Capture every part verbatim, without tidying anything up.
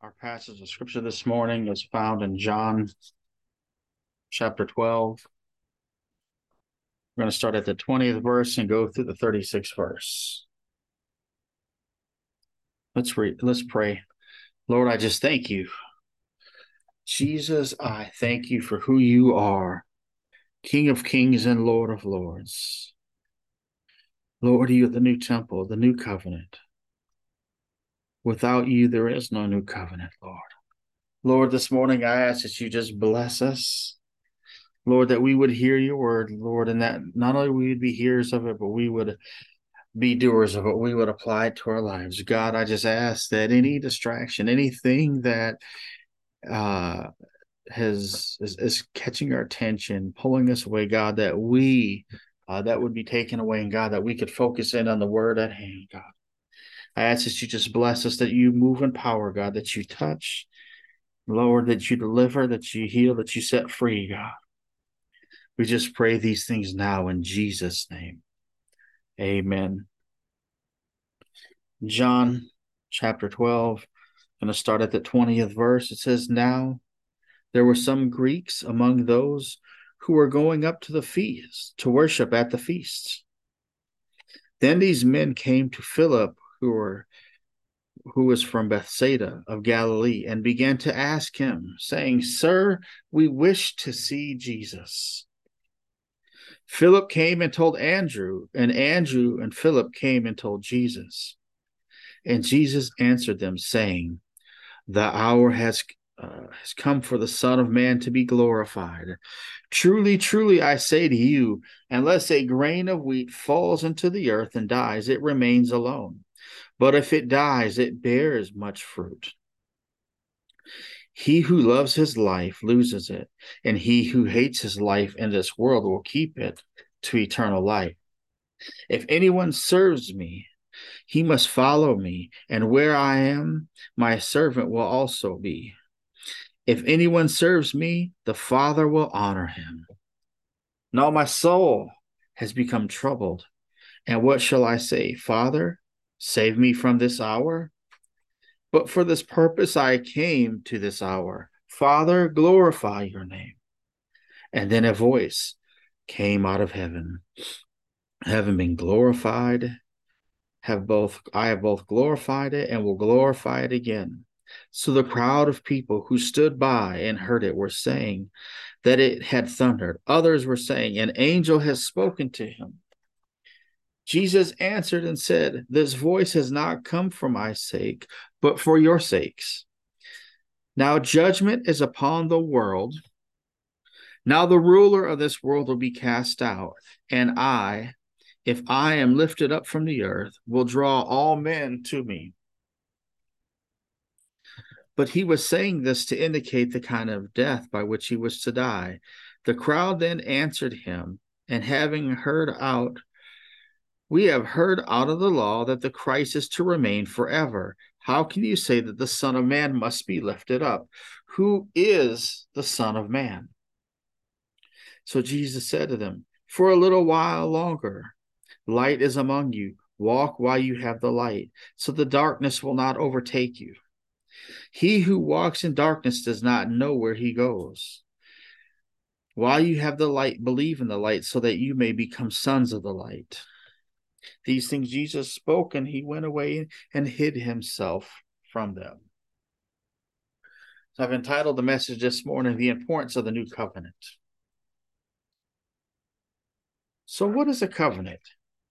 Our passage of scripture this morning is found in John chapter twelve. We're going to start at the twentieth verse and go through the thirty-sixth verse. Let's read, let's pray. Lord, I just thank you. Jesus, I thank you for who you are, King of kings and Lord of lords. Lord, you are the new temple, the new covenant. Without you, there is no new covenant, Lord. Lord, this morning I ask that you just bless us. Lord, that we would hear your word, Lord, and that not only we would be hearers of it, but we would be doers of it. We would apply it to our lives. God, I just ask that any distraction, anything that uh, has is, is catching our attention, pulling us away, God, that we uh, that would be taken away, and God, that we could focus in on the word at hand, God. I ask that you just bless us, that you move in power, God, that you touch, Lord, that you deliver, that you heal, that you set free, God. We just pray these things now in Jesus' name. Amen. John chapter twelve, I'm going to start at the twentieth verse. It says, Now there were some Greeks among those who were going up to the feast, to worship at the feasts. Then these men came to Philip, who were who was from Bethsaida of Galilee, and began to ask him, saying, Sir, we wish to see Jesus. Philip came and told Andrew, and Andrew and Philip came and told Jesus. And Jesus answered them, saying, The hour has, uh, has come for the Son of Man to be glorified. Truly, truly, I say to you, unless a grain of wheat falls into the earth and dies, it remains alone. But if it dies, it bears much fruit. He who loves his life loses it, and he who hates his life in this world will keep it to eternal life. If anyone serves me, he must follow me, and where I am, my servant will also be. If anyone serves me, the Father will honor him. Now my soul has become troubled, and what shall I say? Father, save me from this hour? But for this purpose I came to this hour. Father, glorify your name. And then a voice came out of heaven. Having been glorified, have both I have both glorified it and will glorify it again. So the crowd of people who stood by and heard it were saying that it had thundered. Others were saying, An angel has spoken to him. Jesus answered and said, This voice has not come for my sake, but for your sakes. Now judgment is upon the world. Now the ruler of this world will be cast out, and I, if I am lifted up from the earth, will draw all men to me. But he was saying this to indicate the kind of death by which he was to die. The crowd then answered him, and having heard out, We have heard out of the law that the Christ is to remain forever. How can you say that the Son of Man must be lifted up? Who is the Son of Man? So Jesus said to them, For a little while longer, light is among you. Walk while you have the light, so the darkness will not overtake you. He who walks in darkness does not know where he goes. While you have the light, believe in the light, so that you may become sons of the light. These things Jesus spoke, and he went away and hid himself from them. So I've entitled the message this morning, The Importance of the New Covenant. So what is a covenant?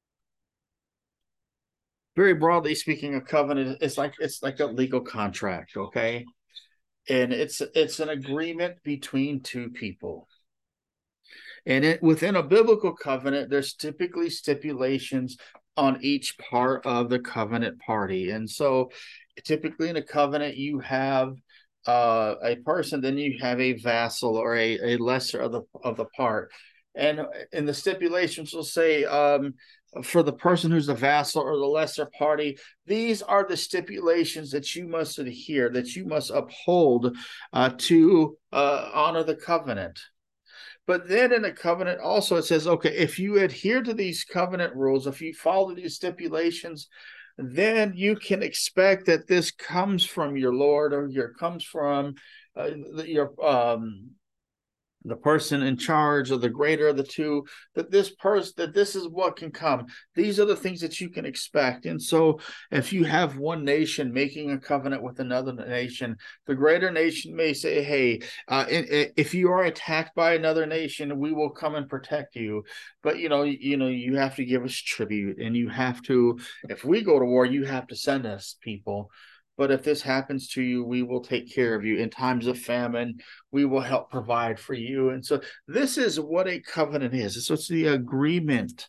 Very broadly speaking, a covenant is like it's like a legal contract, okay? And it's it's an agreement between two people. And it, within a biblical covenant, there's typically stipulations on each part of the covenant party. And so typically in a covenant, you have uh, a person, then you have a vassal or a, a lesser of the of the part. And in the stipulations will say, um, for the person who's the vassal or the lesser party, these are the stipulations that you must adhere, that you must uphold uh, to uh, honor the covenant. But then in the covenant also it says, okay, if you adhere to these covenant rules, if you follow these stipulations, then you can expect that this comes from your Lord, or your comes from uh, your um, the person in charge, or the greater of the two, that this person, that this is what can come. These are the things that you can expect. And so if you have one nation making a covenant with another nation, the greater nation may say, hey, uh, if you are attacked by another nation, we will come and protect you. But, you know, you know, you have to give us tribute, and you have to, if we go to war, you have to send us people. But if this happens to you, we will take care of you. In times of famine, we will help provide for you. And so this is what a covenant is. So it's the agreement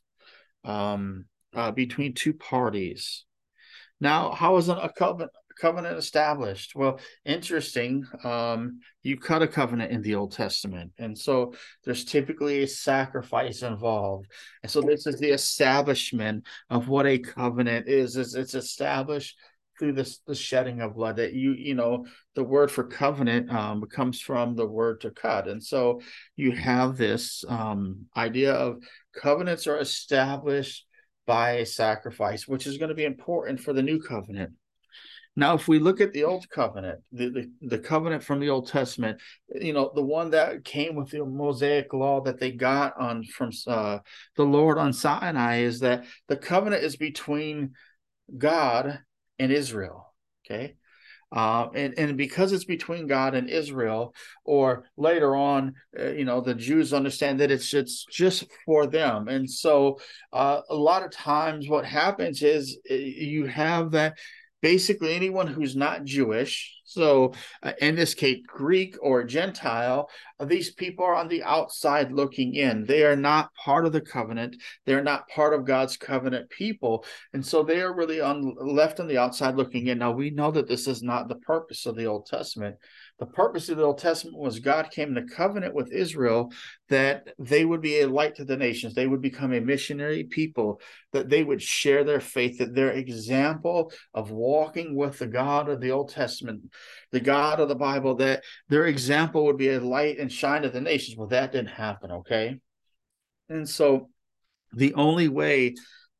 um, uh, between two parties. Now, how is a covenant, covenant established? Well, interesting. Um, you cut a covenant in the Old Testament. And so there's typically a sacrifice involved. And so this is the establishment of what a covenant is. It's, it's established through this the shedding of blood. That you you know the word for covenant um, comes from the word to cut, and so you have this um, idea of covenants are established by a sacrifice, which is going to be important for the new covenant. Now, if we look at the old covenant, the, the, the covenant from the Old Testament, you know, the one that came with the Mosaic law that they got on from uh, the Lord on Sinai, is that the covenant is between God and Israel. Okay. Uh, and, and because it's between God and Israel, or later on, uh, you know, the Jews understand that it's, it's just for them. And so uh, a lot of times what happens is you have that basically anyone who's not Jewish, so uh, in this case, Greek or Gentile, uh, these people are on the outside looking in. They are not part of the covenant. They're not part of God's covenant people. And so they are really on, left on the outside looking in. Now, we know that this is not the purpose of the Old Testament. The purpose of the Old Testament was God came to covenant with Israel that they would be a light to the nations. They would become a missionary people, that they would share their faith, that their example of walking with the God of the Old Testament, the God of the Bible, that their example would be a light and shine to the nations. Well, that didn't happen, okay? And so the only way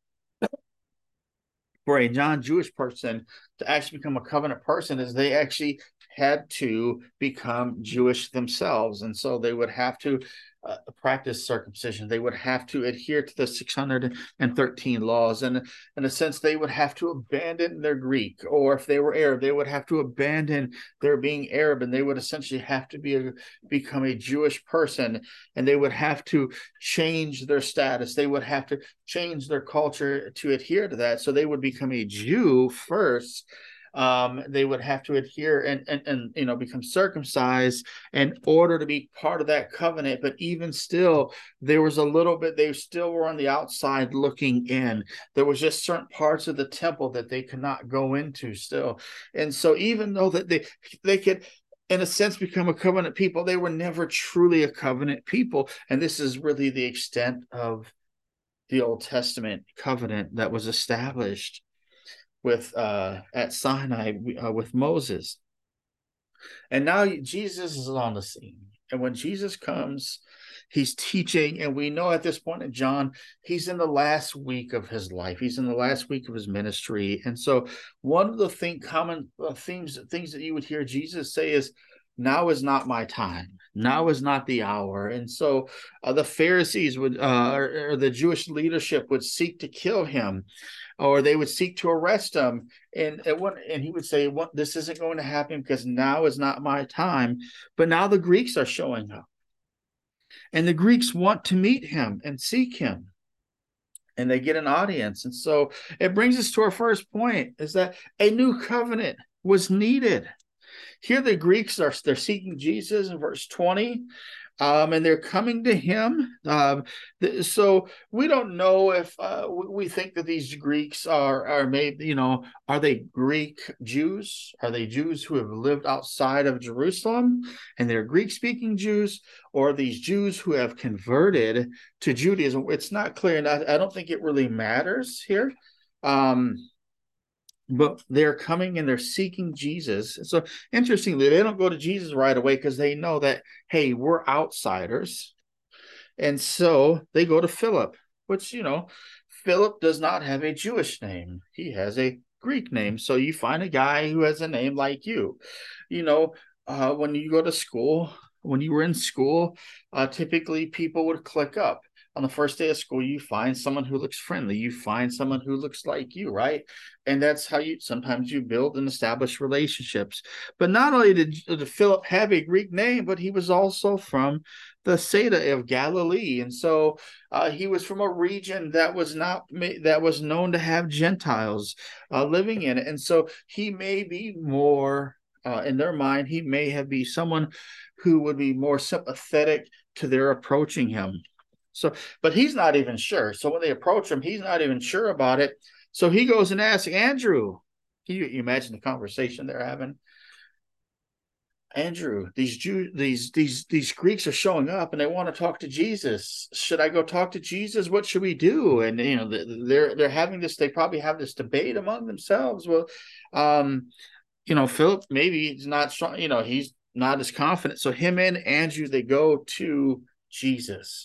for a non-Jewish person to actually become a covenant person is they actually had to become Jewish themselves. And so they would have to uh, practice circumcision. They would have to adhere to the six hundred thirteen laws. And in a sense, they would have to abandon their Greek, or if they were Arab, they would have to abandon their being Arab, and they would essentially have to be a, become a Jewish person, and they would have to change their status. They would have to change their culture to adhere to that. So they would become a Jew first. Um, they would have to adhere and, and, and, you know, become circumcised in order to be part of that covenant. But even still, there was a little bit, they still were on the outside looking in. There was just certain parts of the temple that they could not go into still. And so even though that they, they could, in a sense, become a covenant people, they were never truly a covenant people. And this is really the extent of the Old Testament covenant that was established with uh, at Sinai uh, with Moses. And now Jesus is on the scene. And when Jesus comes, he's teaching, and we know at this point in John, he's in the last week of his life. He's in the last week of his ministry. And so one of the thing, common uh, themes, things that you would hear Jesus say is, now is not my time. Now is not the hour. And so uh, the Pharisees would, uh, or, or the Jewish leadership would seek to kill him, or they would seek to arrest him. And, and he would say, well, this isn't going to happen because now is not my time. But now the Greeks are showing up. And the Greeks want to meet him and seek him. And they get an audience. And so it brings us to our first point, is that a new covenant was needed. Here the Greeks are, they're seeking Jesus in verse twenty, um, and they're coming to him. Um, th- so we don't know if uh, we think that these Greeks are, are maybe, you know, are they Greek Jews? Are they Jews who have lived outside of Jerusalem and they're Greek-speaking Jews? Or are these Jews who have converted to Judaism? It's not clear, and I, I don't think it really matters here. Um, But they're coming and they're seeking Jesus. So interestingly, they don't go to Jesus right away because they know that, hey, we're outsiders. And so they go to Philip, which, you know, Philip does not have a Jewish name. He has a Greek name. So you find a guy who has a name like you. You know, uh, when you go to school, when you were in school, uh, typically people would click up. On the first day of school, you find someone who looks friendly. You find someone who looks like you, right? And that's how you sometimes you build and establish relationships. But not only did, did Philip have a Greek name, but he was also from the Seda of Galilee. And so uh, he was from a region that was not that was known to have Gentiles uh, living in it. And so he may be more uh, in their mind, he may have be someone who would be more sympathetic to their approaching him. So, but he's not even sure. So when they approach him, he's not even sure about it. So he goes and asks Andrew. Can you, you imagine the conversation they're having? Andrew, these Jews, these these these Greeks are showing up and they want to talk to Jesus. Should I go talk to Jesus? What should we do? And you know, they're they're having this. They probably have this debate among themselves. Well, um, you know, Philip maybe he's not strong. You know, he's not as confident. So him and Andrew, they go to Jesus.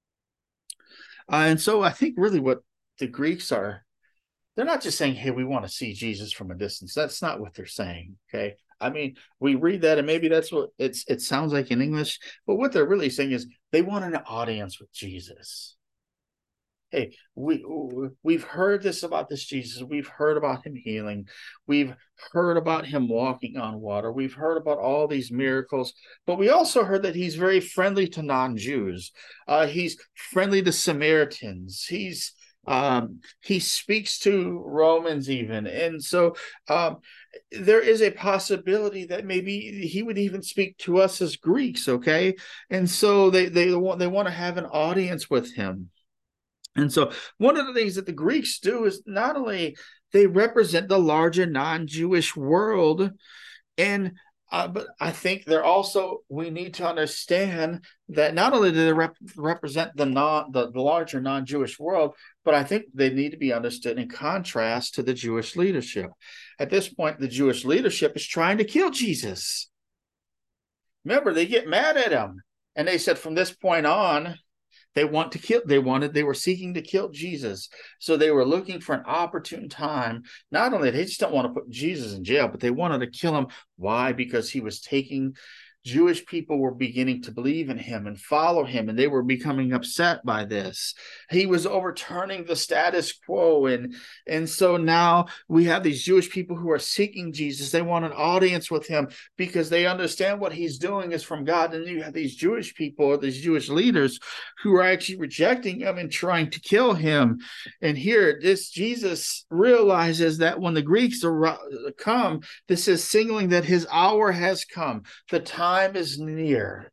Uh, and so I think really what the Greeks are, they're not just saying, hey, we want to see Jesus from a distance. That's not what they're saying. Okay. I mean, we read that and maybe that's what it's it sounds like in English, but what they're really saying is they want an audience with Jesus. Hey, we we've heard this about this Jesus. We've heard about him healing. We've heard about him walking on water. We've heard about all these miracles, but we also heard that he's very friendly to non-Jews. Uh, he's friendly to Samaritans. He's um, he speaks to Romans even, and so um, there is a possibility that maybe he would even speak to us as Greeks. Okay, and so they they want they want to have an audience with him. And so one of the things that the Greeks do is not only they represent the larger non-Jewish world, and uh, but I think they're also we need to understand that not only do they rep- represent the non the, the larger non-Jewish world, but I think they need to be understood in contrast to the Jewish leadership. At this point, the Jewish leadership is trying to kill Jesus. Remember, they get mad at him, and they said from this point on, they want to kill, they wanted, they were seeking to kill Jesus. So they were looking for an opportune time. Not only they just don't want to put Jesus in jail, but they wanted to kill him. Why? Because he was taking, Jewish people were beginning to believe in him and follow him, and they were becoming upset by this. He was overturning the status quo. And, and so now we have these Jewish people who are seeking Jesus. They want an audience with him because they understand what he's doing is from God. And you have these Jewish people, or these Jewish leaders who are actually rejecting him and trying to kill him. And here, this Jesus realizes that when the Greeks are, come, this is signaling that his hour has come. The time is near.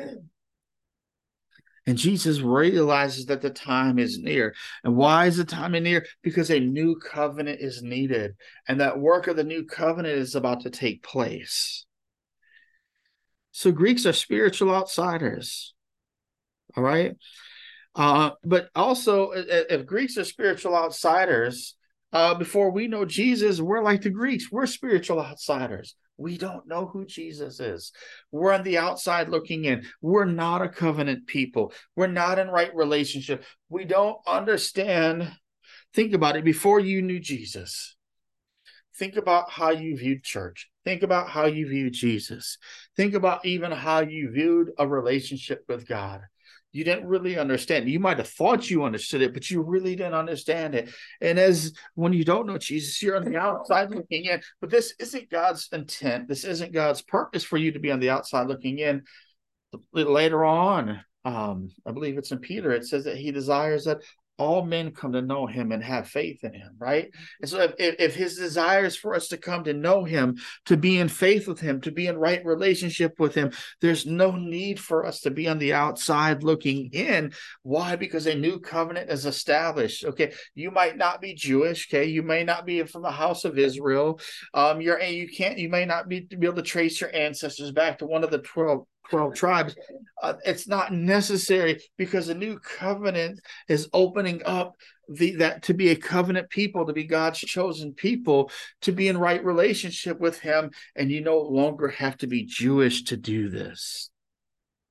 And Jesus realizes that the time is near. And why is the time near? Because a new covenant is needed. And that work of the new covenant is about to take place. So Greeks are spiritual outsiders. All right. Uh, but also, if Greeks are spiritual outsiders, uh, before we know Jesus, we're like the Greeks. We're spiritual outsiders. We don't know who Jesus is. We're on the outside looking in. We're not a covenant people. We're not in right relationship. We don't understand. Think about it. Before you knew Jesus, think about how you viewed church. Think about how you viewed Jesus. Think about even how you viewed a relationship with God. You didn't really understand. You might have thought you understood it, but you really didn't understand it. And as when you don't know Jesus, you're on the outside looking in. But this isn't God's intent. This isn't God's purpose for you to be on the outside looking in. Later on, um, I believe it's in Peter, it says that he desires that all men come to know him and have faith in him, right? And so if, if his desire is for us to come to know him, to be in faith with him, to be in right relationship with him, there's no need for us to be on the outside looking in. Why? Because a new covenant is established. Okay, you might not be Jewish, okay, you may not be from the house of Israel. Um, you're you can't you may not be, be able to trace your ancestors back to one of the twelve twelve tribes. Uh, it's not necessary because a new covenant is opening up the that to be a covenant people, to be God's chosen people, to be in right relationship with him, and you no longer have to be Jewish to do this.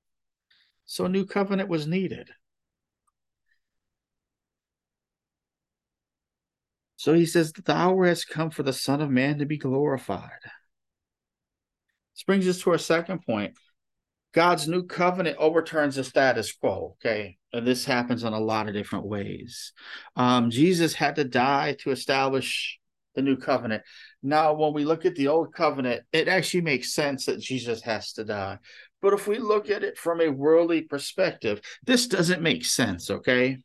So a new covenant was needed. So he says that the hour has come for the Son of Man to be glorified. This brings us to our second point. God's new covenant overturns the status quo, okay? And this happens in a lot of different ways. Um, Jesus had to die to establish the new covenant. Now, when we look at the old covenant, it actually makes sense that Jesus has to die. But if we look at it from a worldly perspective, this doesn't make sense, okay?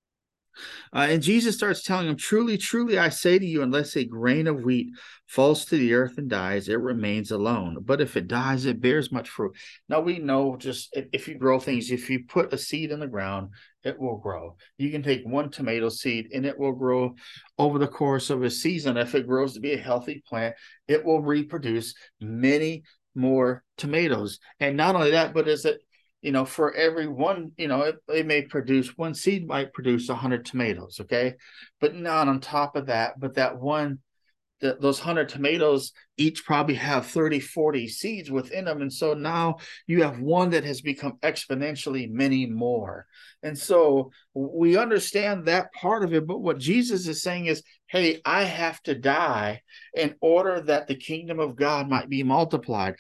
Uh, and Jesus starts telling him, truly, truly, I say to you, unless a grain of wheat falls to the earth and dies, it remains alone. But if it dies, it bears much fruit. Now, we know just if, if you grow things, if you put a seed in the ground, it will grow. You can take one tomato seed and it will grow over the course of a season. If it grows to be a healthy plant, it will reproduce many more tomatoes. And not only that, but is it you know, for every one, you know, it, it may produce, one seed might produce one hundred tomatoes, okay? But not on top of that, but that one, the, those one hundred tomatoes each probably have thirty, forty seeds within them. And so now you have one that has become exponentially many more. And so we understand that part of it. But what Jesus is saying is, hey, I have to die in order that the kingdom of God might be multiplied.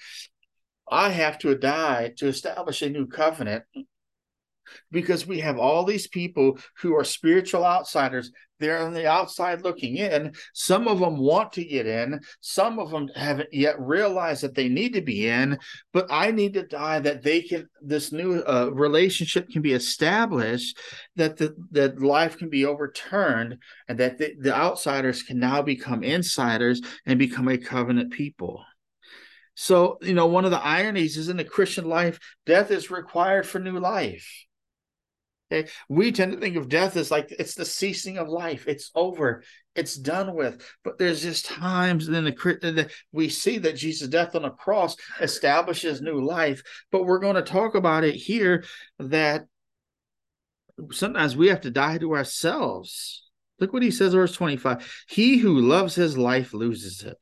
I have to die to establish a new covenant because we have all these people who are spiritual outsiders. They're on the outside looking in. Some of them want to get in. Some of them haven't yet realized that they need to be in, but I need to die that they can, this new uh, relationship can be established, that the that life can be overturned, and that the, the outsiders can now become insiders and become a covenant people. So, you know, one of the ironies is in the Christian life, death is required for new life. Okay? We tend to think of death as like it's the ceasing of life. It's over. It's done with. But there's just times in the that we see that Jesus' death on the cross establishes new life. But we're going to talk about it here that sometimes we have to die to ourselves. Look what he says, verse twenty-five. He who loves his life loses it.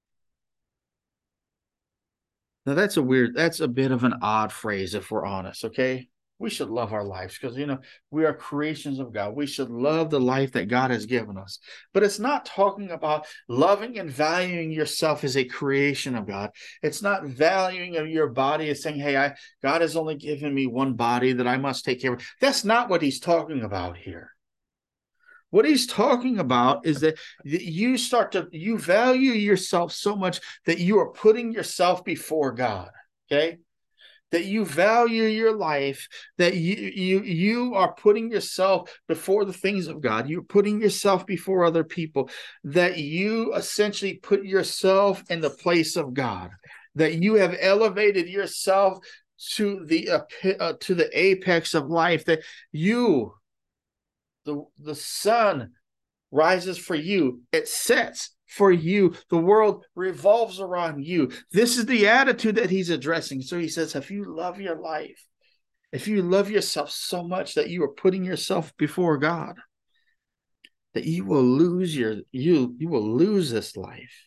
Now, that's a weird, that's a bit of an odd phrase if we're honest, okay? We should love our lives because, you know, we are creations of God. We should love the life that God has given us. But it's not talking about loving and valuing yourself as a creation of God. It's not valuing of your body as saying, hey, I God has only given me one body that I must take care of. That's not what he's talking about here. What he's talking about is that you start to, you value yourself so much that you are putting yourself before God, okay? That you value your life, that you, you, you are putting yourself before the things of God. You're putting yourself before other people, that you essentially put yourself in the place of God, that you have elevated yourself to the, uh, uh, to the apex of life, that you, The, the sun rises for you. It sets for you. The world revolves around you. This is the attitude that he's addressing. So he says, if you love your life, if you love yourself so much that you are putting yourself before God, that you will lose your, you, you will lose this life.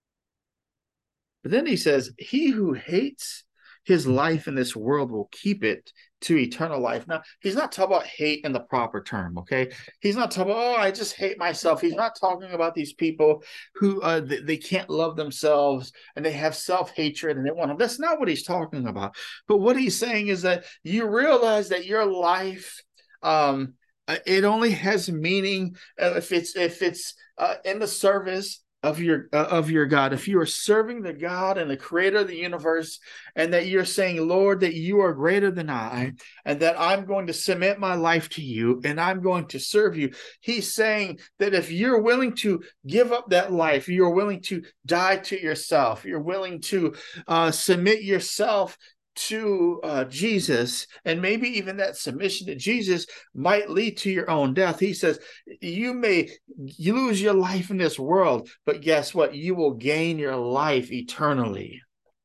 But then he says, he who hates his life in this world will keep it to eternal life. Now, he's not talking about hate in the proper term, okay? He's not talking about, oh, I just hate myself. He's not talking about these people who uh, they, they can't love themselves and they have self-hatred and they want to. That's not what he's talking about. But what he's saying is that you realize that your life, um, it only has meaning if it's if it's uh, in the service of your uh, of your God. If you are serving the God and the creator of the universe, and that you're saying, Lord, that you are greater than I, and that I'm going to submit my life to you and I'm going to serve you. He's saying that if you're willing to give up that life, you're willing to die to yourself, you're willing to uh, submit yourself to uh, Jesus, and maybe even that submission to Jesus might lead to your own death. He says, you may you lose your life in this world, but guess what? You will gain your life eternally.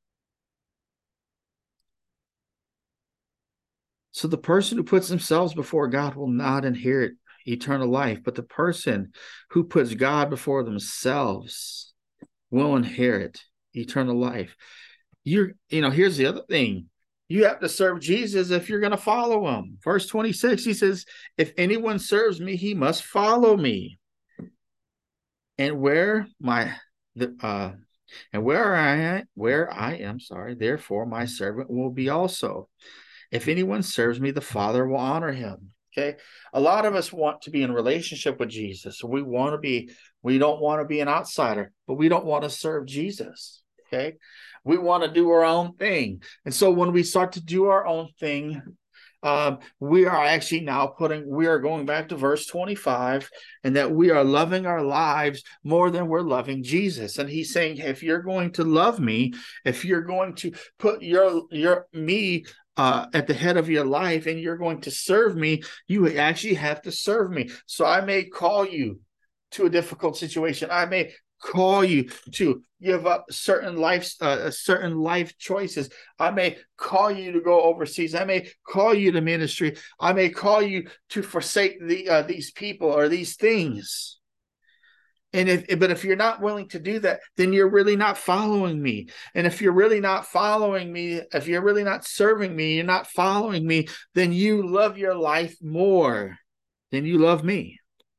So the person who puts themselves before God will not inherit eternal life, but the person who puts God before themselves will inherit eternal life. You're, you know, here's the other thing. You have to serve Jesus if you're going to follow him. Verse twenty-six, he says, if anyone serves me, he must follow me. And where my the uh and where I where I am, sorry, therefore my servant will be also. If anyone serves me, the Father will honor him. Okay. A lot of us want to be in relationship with Jesus. We want to be, we don't want to be an outsider, but we don't want to serve Jesus. Okay. We want to do our own thing. And so when we start to do our own thing, um, we are actually now putting, we are going back to verse twenty-five, and that we are loving our lives more than we're loving Jesus. And he's saying, if you're going to love me, if you're going to put your, your, me, Uh, at the head of your life, and you're going to serve me, you actually have to serve me. So I may call you to a difficult situation. I may call you to give up certain life, uh, certain life choices. I may call you to go overseas. I may call you to ministry. I may call you to forsake the uh, these people or these things. And if, but if you're not willing to do that, then you're really not following me. And if you're really not following me, if you're really not serving me, you're not following me, then you love your life more than you love me.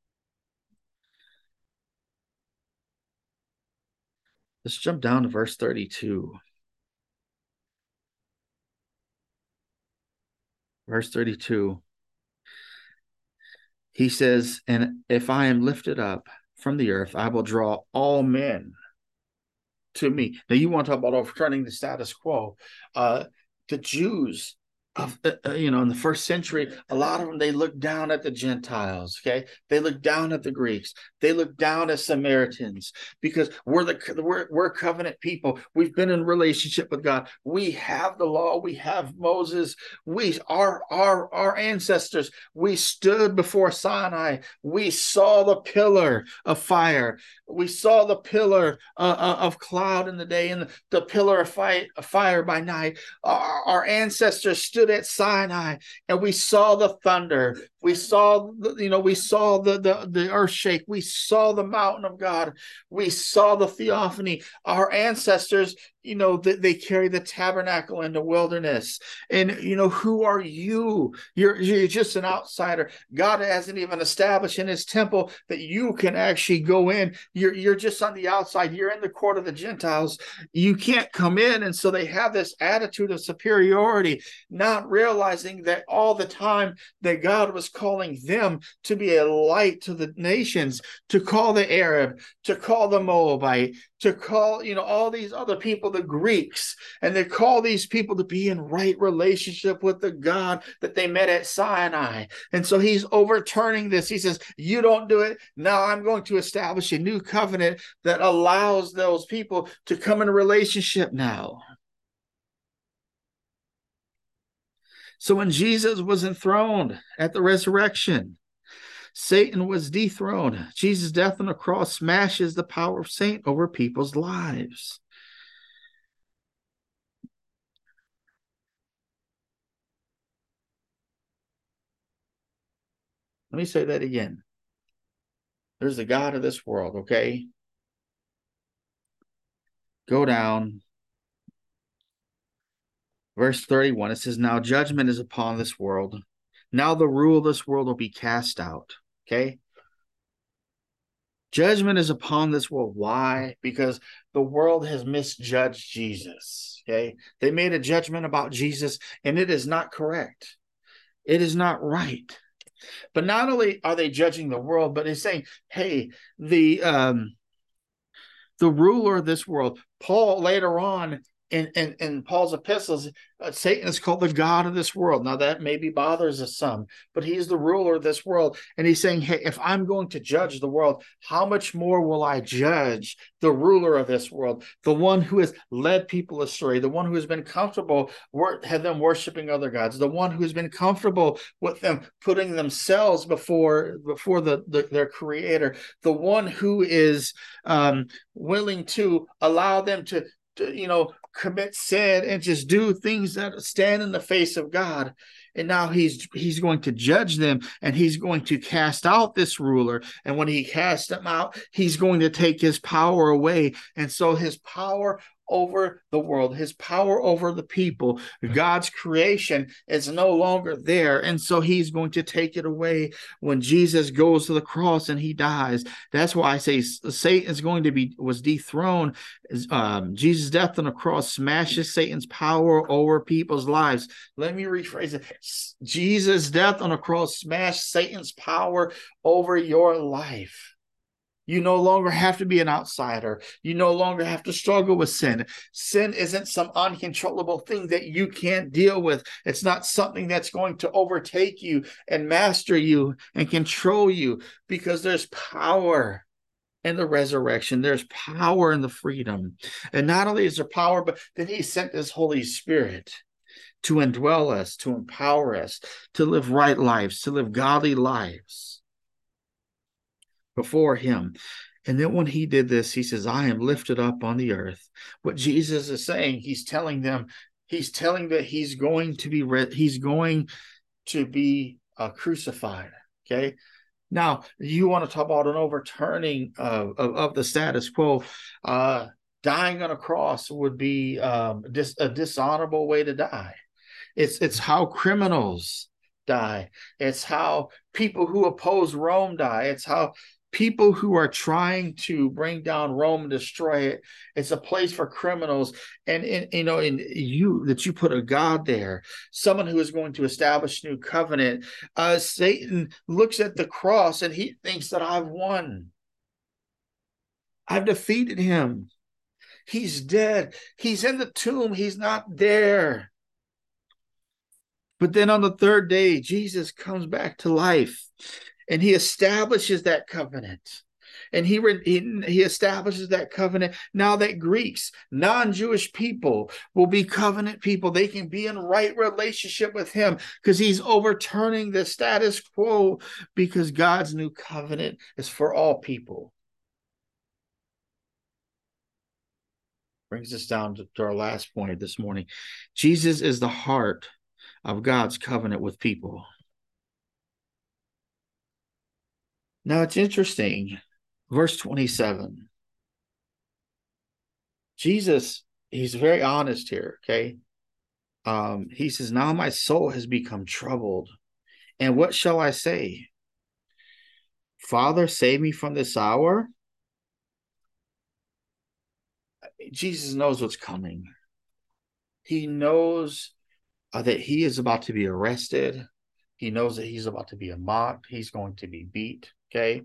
Let's jump down to verse thirty-two. Verse thirty-two. He says, and if I am lifted up from the earth, I will draw all men to me. Now, you want to talk about overturning the status quo. Uh, the Jews of uh, you know in the first century, a lot of them, they looked down at the Gentiles. Okay, they looked down at the Greeks. They looked down at Samaritans, because we're the we're, we're covenant people. We've been in relationship with God. We have the law. We have Moses. We our our our ancestors. We stood before Sinai. We saw the pillar of fire. We saw the pillar uh, of cloud in the day, and the, the pillar of, fight, of fire by night. Our, our ancestors stood at Sinai, and we saw the thunder. We saw, you know, we saw the, the, the earth shake. We saw the mountain of God. We saw the theophany. Our ancestors, you know, they, they carried the tabernacle in the wilderness. And, you know, who are you? You're, you're just an outsider. God hasn't even established in his temple that you can actually go in. You're, you're just on the outside. You're in the court of the Gentiles. You can't come in. And so they have this attitude of superiority, not realizing that all the time that God was calling them to be a light to the nations, to call the Arab, to call the Moabite, to call, you know, all these other people, the Greeks, and they call these people to be in right relationship with the God that they met at Sinai. And so he's overturning this. He says, you don't do it. Now I'm going to establish a new covenant that allows those people to come in a relationship now. So when Jesus was enthroned at the resurrection, Satan was dethroned. Jesus' death on the cross smashes the power of Satan over people's lives. Let me say that again. There's the God of this world, okay? Go down. Verse thirty-one, it says, now judgment is upon this world. Now the rule of this world will be cast out, okay? Judgment is upon this world. Why? Because the world has misjudged Jesus, okay? They made a judgment about Jesus, and it is not correct. It is not right. But not only are they judging the world, but they're saying, hey, the um, the ruler of this world, Paul later on in, in, in Paul's epistles, uh, Satan is called the God of this world. Now that maybe bothers us some, but he's the ruler of this world. And he's saying, hey, if I'm going to judge the world, how much more will I judge the ruler of this world, the one who has led people astray, the one who has been comfortable with have them worshiping other gods, the one who has been comfortable with them putting themselves before, before the, the their creator, the one who is um, willing to allow them to, to, you know, commit sin and just do things that stand in the face of God. And now he's he's going to judge them, and he's going to cast out this ruler. And when he casts them out, he's going to take his power away. And so his power over the world, his power over the people. God's creation is no longer there. And so he's going to take it away when Jesus goes to the cross and he dies. That's why I say Satan is going to be, was dethroned. Um, Jesus' death on the cross smashes Satan's power over people's lives. Let me rephrase it. Jesus' death on the cross smashed Satan's power over your life. You no longer have to be an outsider. You no longer have to struggle with sin. Sin isn't some uncontrollable thing that you can't deal with. It's not something that's going to overtake you and master you and control you, because there's power in the resurrection. There's power in the freedom. And not only is there power, but then he sent his Holy Spirit to indwell us, to empower us, to live right lives, to live godly lives before him. And then when he did this, he says, I am lifted up on the earth. What Jesus is saying, he's telling them, he's telling that he's going to be, re- he's going to be uh, crucified. Okay. Now, you want to talk about an overturning of, of, of the status quo. Uh, dying on a cross would be um, dis- a dishonorable way to die. It's, it's how criminals die. It's how people who oppose Rome die. It's how people who are trying to bring down Rome and destroy it. It's a place for criminals. And, in, you know, in you, that you put a God there, someone who is going to establish a new covenant. Uh, Satan looks at the cross and he thinks that I've won. I've defeated him. He's dead. He's in the tomb. He's not there. But then on the third day, Jesus comes back to life. And he establishes that covenant. And he, he, he establishes that covenant. Now that Greeks, non-Jewish people, will be covenant people. They can be in right relationship with him, because he's overturning the status quo, because God's new covenant is for all people. Brings us down to, to our last point this morning. Jesus is the heart of God's covenant with people. Now, it's interesting. Verse twenty-seven. Jesus, he's very honest here, okay? Um, he says, now my soul has become troubled. And what shall I say? Father, save me from this hour. Jesus knows what's coming. He knows uh, that he is about to be arrested. He knows that he's about to be mocked. He's going to be beat. Okay.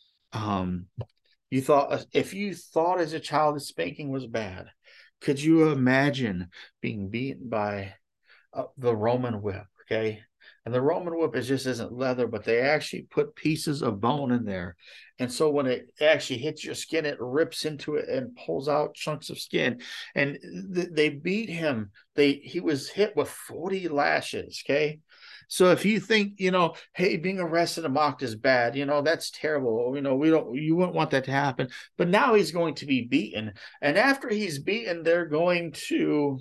Um, you thought, if you thought as a child that spanking was bad, could you imagine being beaten by uh, the Roman whip? Okay. And the Roman whip is just isn't leather, but they actually put pieces of bone in there. And so when it actually hits your skin, it rips into it and pulls out chunks of skin. And th- they beat him. They he was hit with forty lashes. Okay. So if you think, you know, hey, being arrested and mocked is bad, you know, that's terrible. You know, we don't, you wouldn't want that to happen. But now he's going to be beaten. And after he's beaten, they're going to,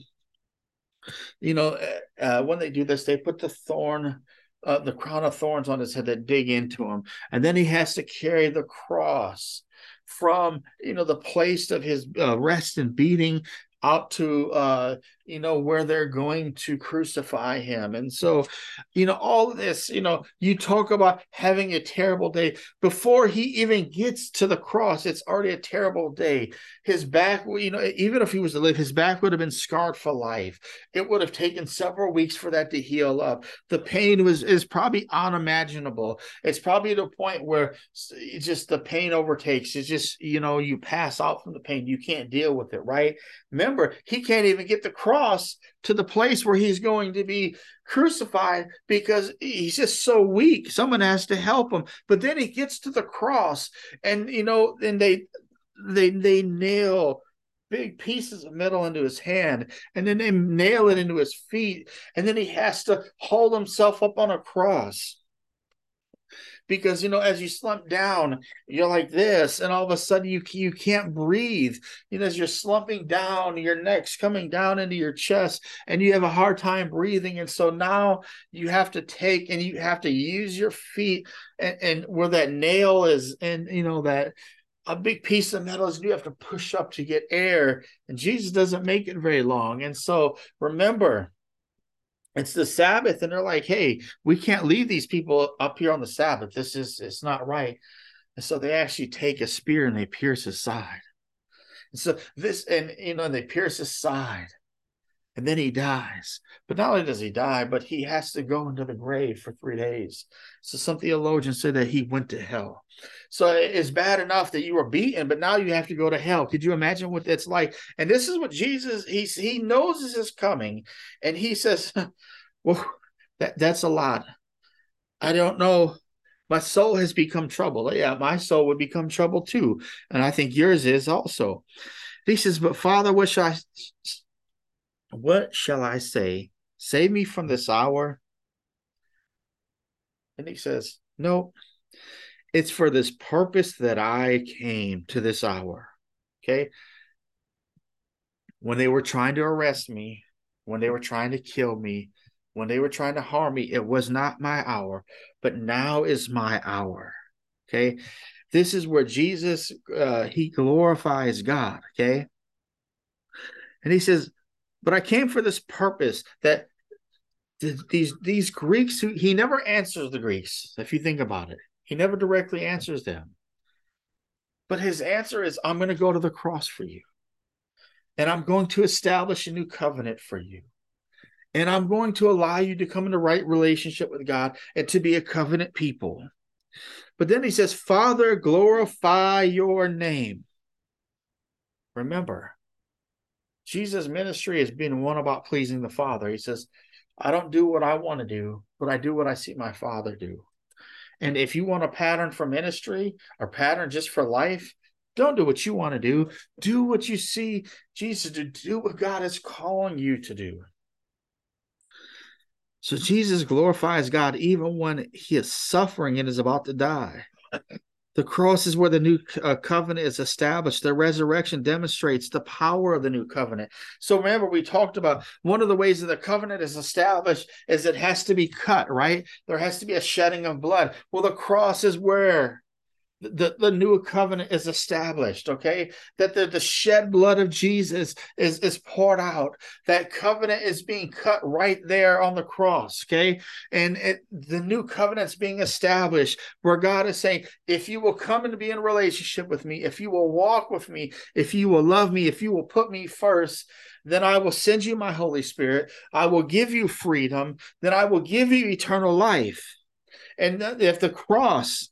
you know, uh, when they do this, they put the thorn, uh, the crown of thorns on his head that dig into him. And then he has to carry the cross from, you know, the place of his uh, rest and beating out to, uh, you know, where they're going to crucify him. And so, you know, all of this, you know, you talk about having a terrible day. Before he even gets to the cross, it's already a terrible day. His back, you know, even if he was to live, his back would have been scarred for life. It would have taken several weeks for that to heal up. The pain was is probably unimaginable. It's probably to a point where it's just the pain overtakes. It's just, you know, you pass out from the pain. You can't deal with it, right? Remember, he can't even get the cross to the place where he's going to be crucified because he's just so weak. Someone has to help him. But then he gets to the cross, and you know, and they they they nail big pieces of metal into his hand, and then they nail it into his feet, and then he has to hold himself up on a cross. Because, you know, as you slump down, you're like this, and all of a sudden you you can't breathe. You know, as you're slumping down, your neck's coming down into your chest, and you have a hard time breathing. And so now you have to take and you have to use your feet, and, and where that nail is, and you know that a big piece of metal is you have to push up to get air, and Jesus doesn't make it very long. And so remember, it's the Sabbath, and they're like, hey, we can't leave these people up here on the Sabbath. This is, it's not right. And so they actually take a spear and they pierce his side. And so this, and you know, and they pierce his side. And then he dies. But not only does he die, but he has to go into the grave for three days. So some theologians say that he went to hell. So it's bad enough that you were beaten, but now you have to go to hell. Could you imagine what that's like? And this is what Jesus, he, he knows this is coming. And he says, well, that, that's a lot. I don't know. My soul has become troubled. Yeah, my soul would become troubled too. And I think yours is also. He says, but Father, what shall I... What shall I say? Save me from this hour. And he says, no, it's for this purpose that I came to this hour. Okay. When they were trying to arrest me, when they were trying to kill me, when they were trying to harm me, it was not my hour, but now is my hour. Okay. This is where Jesus, uh, he glorifies God. Okay. And he says, but I came for this purpose, that these, these Greeks, who he never answers the Greeks, if you think about it. He never directly answers them. But his answer is, I'm going to go to the cross for you. And I'm going to establish a new covenant for you. And I'm going to allow you to come in the right relationship with God and to be a covenant people. But then he says, Father, glorify your name. Remember, Jesus' ministry has been one about pleasing the Father. He says, I don't do what I want to do, but I do what I see my Father do. And if you want a pattern for ministry or pattern just for life, don't do what you want to do. Do what you see Jesus do. Do what God is calling you to do. So Jesus glorifies God even when he is suffering and is about to die. The cross is where the new uh, covenant is established. The resurrection demonstrates the power of the new covenant. So remember, we talked about one of the ways that the covenant is established is it has to be cut, right? There has to be a shedding of blood. Well, the cross is where the, the new covenant is established, okay? That the, the shed blood of Jesus is, is poured out. That covenant is being cut right there on the cross, okay? And it, the new covenant is being established where God is saying, if you will come and be in a relationship with me, if you will walk with me, if you will love me, if you will put me first, then I will send you my Holy Spirit. I will give you freedom. Then I will give you eternal life. And if the cross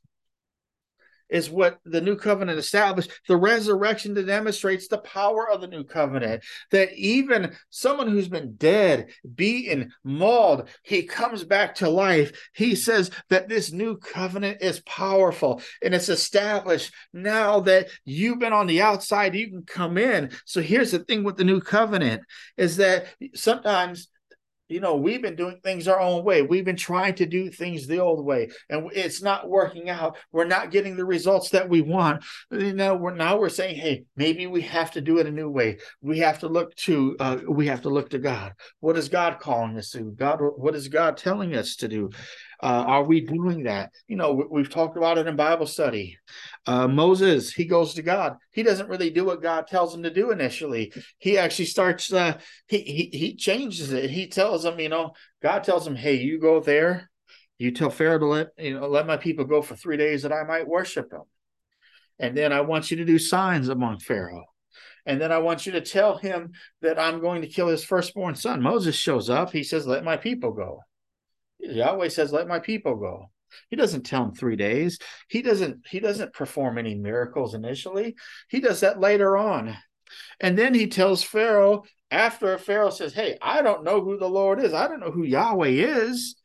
is what the new covenant established, the resurrection that demonstrates the power of the new covenant, that even someone who's been dead, beaten, mauled, he comes back to life. He says that this new covenant is powerful and it's established. Now that you've been on the outside, you can come in. So here's the thing with the new covenant is that sometimes, you know, we've been doing things our own way. We've been trying to do things the old way, and it's not working out. We're not getting the results that we want. You know, we're now we're saying, hey, maybe we have to do it a new way. We have to look to, uh, we have to look to God. What is God calling us to? God, what is God telling us to do? Uh, are we doing that? You know, we've talked about it in Bible study. Uh, Moses, he goes to God. He doesn't really do what God tells him to do initially. He actually starts, uh, he, he, he changes it. He tells him, you know, God tells him, hey, you go there. You tell Pharaoh to let, you know, let my people go for three days that I might worship him. And then I want you to do signs among Pharaoh. And then I want you to tell him that I'm going to kill his firstborn son. Moses shows up. He says, let my people go. Yahweh says, let my people go. He doesn't tell him three days. He doesn't, he doesn't perform any miracles initially. He does that later on. And then he tells Pharaoh, after Pharaoh says, hey, I don't know who the Lord is. I don't know who Yahweh is.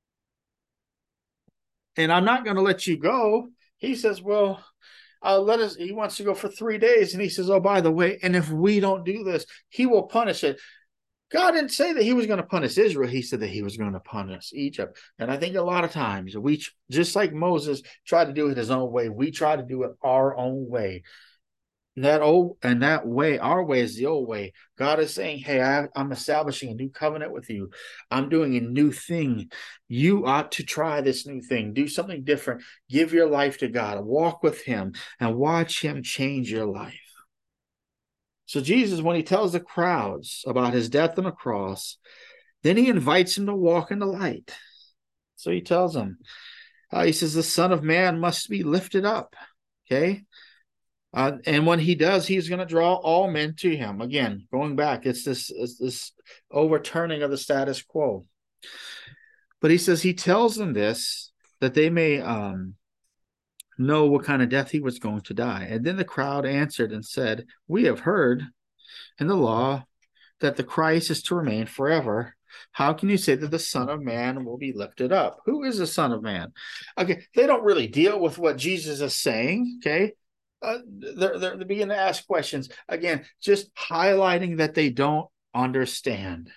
And I'm not going to let you go. He says, well, uh, let us, he wants to go for three days. And he says, oh, by the way, and if we don't do this, he will punish it. God didn't say that he was going to punish Israel. He said that he was going to punish Egypt. And I think a lot of times we, just like Moses tried to do it his own way, we try to do it our own way. That old and that way, our way is the old way. God is saying, hey, I, I'm establishing a new covenant with you. I'm doing a new thing. You ought to try this new thing. Do something different. Give your life to God. Walk with him and watch him change your life. So Jesus, when he tells the crowds about his death on the cross, then he invites him to walk in the light. So he tells them, uh, he says, the Son of Man must be lifted up. Okay. Uh, and when he does, he's going to draw all men to him. Again, going back, it's this, it's this overturning of the status quo. But he says he tells them this that they may um, know what kind of death he was going to die. And then the crowd answered and said, we have heard in the law that the Christ is to remain forever. How can you say that the Son of Man will be lifted up? Who is the Son of Man? Okay, they don't really deal with what Jesus is saying, okay? Uh, they're, they're, they begin to ask questions. Again, just highlighting that they don't understand.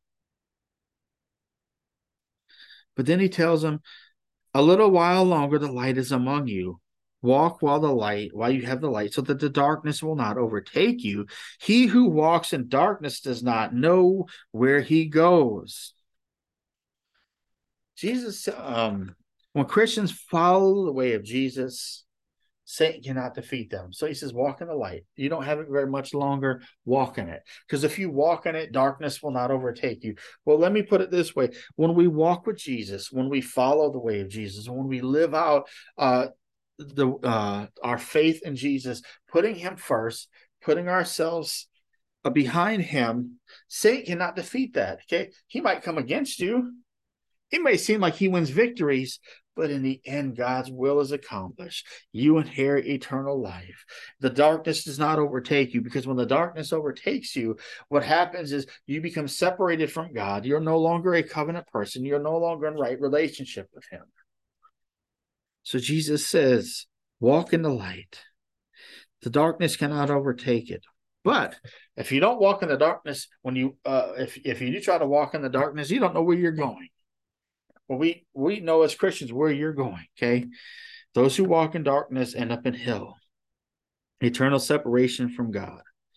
But then he tells them, a little while longer the light is among you. Walk while the light, while you have the light, so that the darkness will not overtake you. He who walks in darkness does not know where he goes. Jesus, um, when Christians follow the way of Jesus, Satan cannot defeat them. So he says, walk in the light. You don't have it very much longer. Walk in it. Because if you walk in it, darkness will not overtake you. Well, let me put it this way. When we walk with Jesus, when we follow the way of Jesus, when we live out uh, the uh, our faith in Jesus, putting him first, putting ourselves uh, behind him, Satan cannot defeat that. Okay. He might come against you. It may seem like he wins victories, but in the end, God's will is accomplished. You inherit eternal life. The darkness does not overtake you, because when the darkness overtakes you, what happens is you become separated from God. You're no longer a covenant person. You're no longer in right relationship with him. So Jesus says, walk in the light. The darkness cannot overtake it. But if you don't walk in the darkness, when you uh, if if you do try to walk in the darkness, you don't know where you're going. Well, we we know as Christians where you're going. Okay, those who walk in darkness end up in hell, eternal separation from God.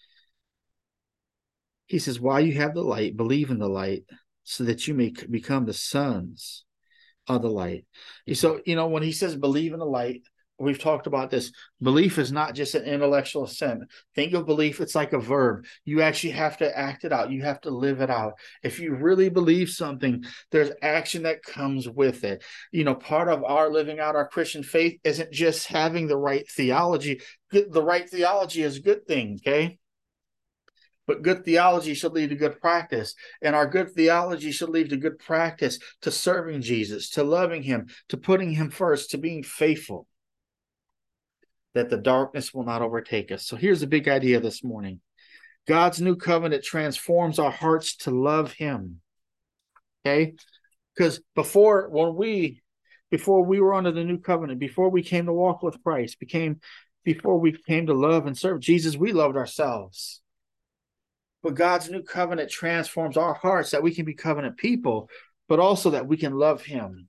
He says, while you have the light, believe in the light, so that you may become the sons of the light. So, you know, when he says believe in the light, we've talked about this. Belief is not just an intellectual assent. Think of belief, it's like a verb. You actually have to act it out. You have to live it out. If you really believe something, there's action that comes with it. You know, part of our living out our Christian faith isn't just having the right theology. The right theology is a good thing, okay? But good theology should lead to good practice. And our good theology should lead to good practice, to serving Jesus, to loving him, to putting him first, to being faithful, that the darkness will not overtake us. So here's the big idea this morning. God's new covenant transforms our hearts to love him. Okay? Because before, when we, before we were under the new covenant, before we came to walk with Christ, became, before we came to love and serve Jesus, we loved ourselves. But God's new covenant transforms our hearts that we can be covenant people, but also that we can love him.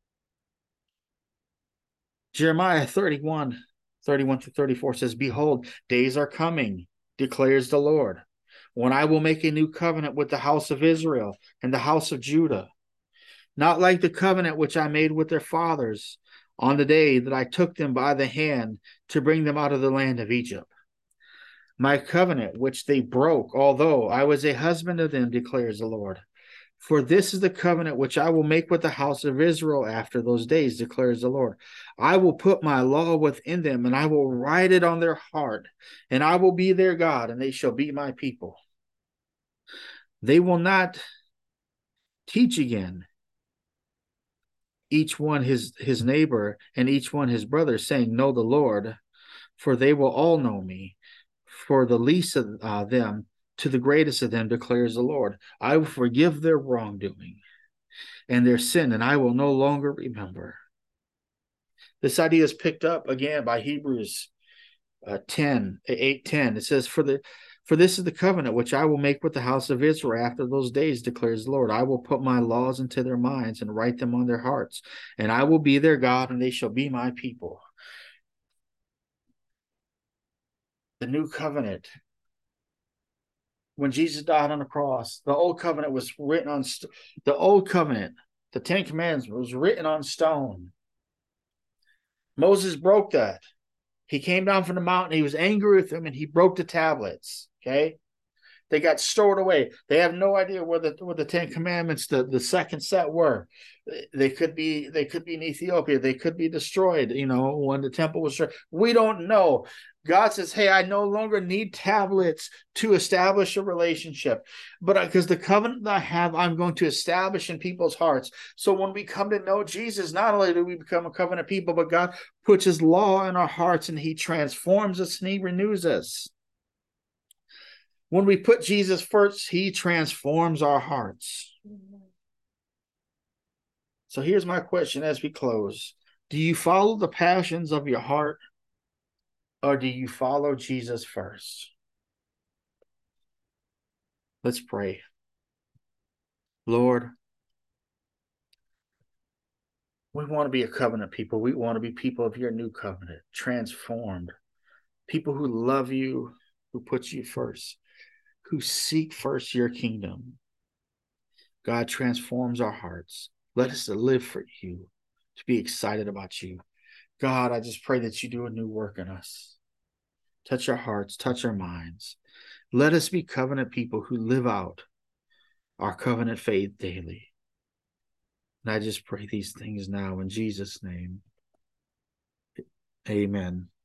Jeremiah thirty-one, thirty-one to thirty-four says, behold, days are coming, declares the Lord, when I will make a new covenant with the house of Israel and the house of Judah, not like the covenant which I made with their fathers on the day that I took them by the hand to bring them out of the land of Egypt. My covenant, which they broke, although I was a husband of them, declares the Lord. For this is the covenant which I will make with the house of Israel after those days, declares the Lord. I will put my law within them, and I will write it on their heart, and I will be their God, and they shall be my people. They will not teach again, each one his, his neighbor, and each one his brother, saying, know the Lord, for they will all know me. For the least of uh, them to the greatest of them, declares the Lord. I will forgive their wrongdoing and their sin, and I will no longer remember. This idea is picked up again by Hebrews uh, ten, eight, ten. It says, for the for this is the covenant which I will make with the house of Israel after those days, declares the Lord. I will put my laws into their minds and write them on their hearts, and I will be their God, and they shall be my people. The new covenant. When Jesus died on the cross, the old covenant was written on st- the old covenant, the Ten Commandments was written on stone. Moses broke that. He came down from the mountain. He was angry with them, and he broke the tablets. Okay, they got stored away. They have no idea where the where the Ten Commandments, the, the second set were. They could be they could be in Ethiopia. They could be destroyed. You know, when the temple was destroyed. We don't know. God says, "Hey, I no longer need tablets to establish a relationship, but because the covenant that I have, I'm going to establish in people's hearts. So when we come to know Jesus, not only do we become a covenant people, but God puts His law in our hearts, and He transforms us and He renews us." When we put Jesus first, He transforms our hearts. So here's my question as we close. Do you follow the passions of your heart, or do you follow Jesus first? Let's pray. Lord, we want to be a covenant people. We want to be people of your new covenant, transformed. People who love you, who put you first, who seek first your kingdom. God transforms our hearts. Let us to live for you, to be excited about you. God, I just pray that you do a new work in us. Touch our hearts, touch our minds. Let us be covenant people who live out our covenant faith daily. And I just pray these things now in Jesus' name. Amen.